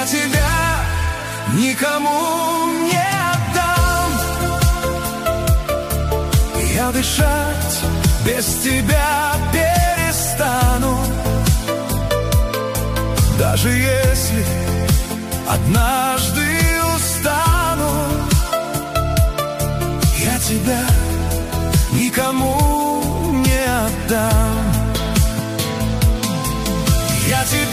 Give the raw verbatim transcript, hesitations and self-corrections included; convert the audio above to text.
Я тебя никому не отдам. Я дышать без тебя перестану. Даже если однажды устану, я тебя никому не отдам. Я тебя